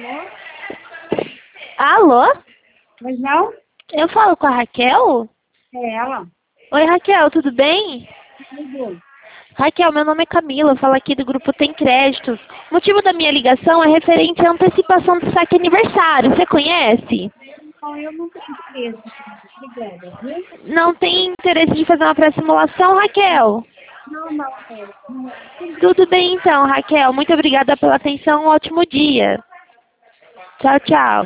Alô? Mas não? Eu falo com a Raquel? É ela. Oi, Raquel, tudo bem? Tudo. Raquel, meu nome é Camila, eu falo aqui do grupo Tem Créditos. O motivo da minha ligação é referente à antecipação do saque aniversário. Você conhece? Não, eu não tenho interesse. Obrigada, viu? Não tem interesse de fazer uma pré-simulação, Raquel? Não, não, é. Não. Tudo bem então, Raquel. Muito obrigada pela atenção. Um ótimo dia. Tchau, tchau.